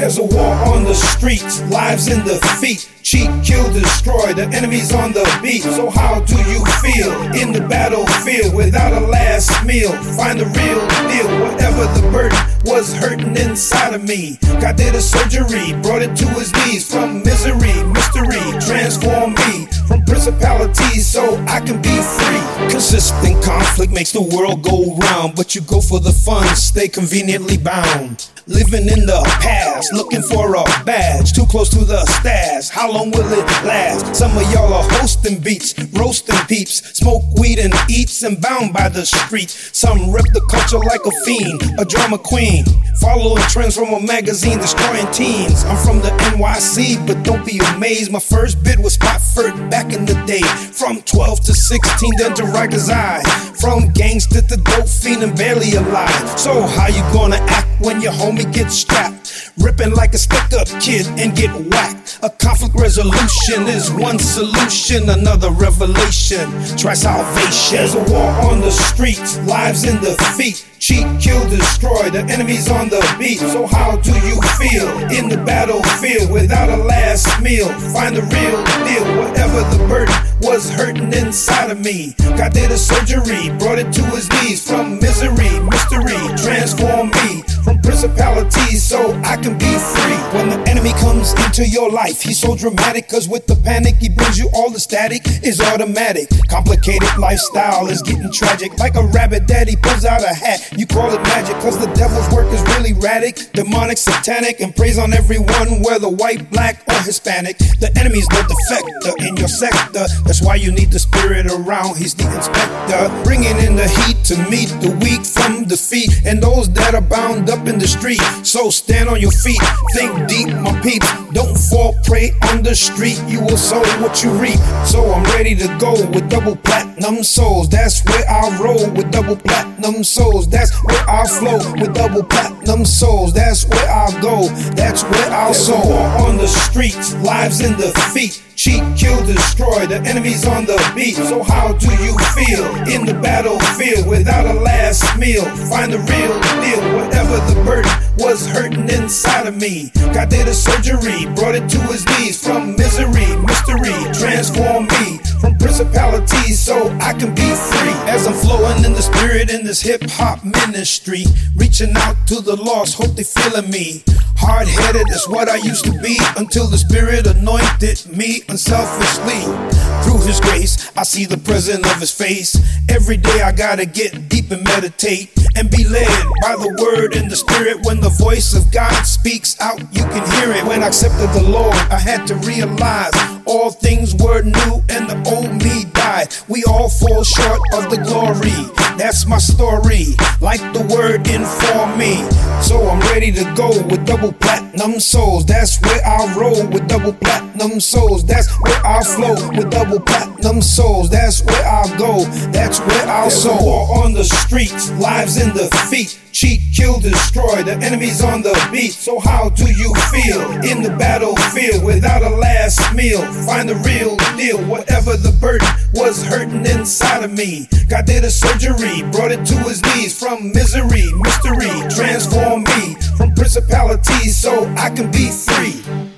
There's a war on the streets, lives in defeat. Cheat, kill, destroy, the enemy's on the beat. So how do you feel in the battlefield without a last meal? Find the real deal, whatever the burden was hurting inside of me. God did a surgery, brought it to his knees. From misery, mystery, transform me from principalities so I can be free. Consistent conflict makes the world go round, but you go for the fun, stay conveniently bound. Living in the past, looking for a badge, too close to the stash. How long will it last? Some of y'all are hosting beats, roasting peeps, smoke weed and eats and bound by the street. Some rep the culture like a fiend, a drama queen, following trends from a magazine, destroying teens. I'm from the NYC, but don't be amazed. My first bid was Spofford back in the day. From 12 to 16, then to Rikers Eye. From gangster to dope fiend and barely alive. So how you gonna act when your homie gets strapped? Ripping like a stick-up kid and get whacked. A conflict resolution is one solution, another revelation. Try salvation. There's a war on the streets, lives in defeat. Cheat, kill, destroy, the enemy's on the beat. So how do you feel in the battlefield without a last meal? Find the real deal, whatever the burden was hurting inside of me. God did a surgery, brought it to his knees. From misery, mystery, transform me from principalities so I can be free. When the enemy comes into your life, he's so dramatic, cause with the panic he brings you all the static is automatic. Complicated lifestyle is getting tragic, like a rabbit that he pulls out a hat. You call it magic, cause the devil's work is really radic, demonic, satanic, and preys on everyone, whether white, black, or Hispanic. The enemy's the defector in your sector, that's why you need the spirit around, he's the inspector. Bringing in the heat to meet the weak from defeat, and those that are bound up in the street. So stand on your feet, think deep, my peeps. Don't fall prey on the street, you will sow what you reap. So I'm ready to go with double platinum souls. That's where I roll with double platinum souls. That's where I flow with double platinum souls. That's where I go, that's where I'll sow. On the streets, lives in defeat. Cheat, kill, destroy, the enemy's on the beat. So how do you feel in the battlefield without a last meal? Find the real deal, whatever the burden was hurting inside of me. God did a surgery, brought it to his knees. From misery, mystery, transform me from principalities so I can be free. As I'm flowing in the spirit in this hip-hop ministry, reaching out to the lost, hope they feeling me. Hard-headed is what I used to be, until the Spirit anointed me unselfishly. Through his grace, I see the presence of his face. Every day I gotta get deep and meditate, and be led by the word and the Spirit. When the voice of God speaks out, you can hear it. When I accepted the Lord, I had to realize all things were new and the old me died. We all fall short of the glory. That's my story, like the word informed me. So I'm ready to go with double platinum souls. That's where I roll with double platinum souls. That's where I flow with double platinum souls. That's where I go, that's where I'll sow. War on the streets, lives in defeat. Cheat, kill, destroy, the enemy's on the beat. So how do you feel in the battlefield without a last meal? Find the real deal, whatever the burden was hurting inside of me. God did a surgery, brought it to his knees. From misery, mystery, transform me from principalities so I can be free.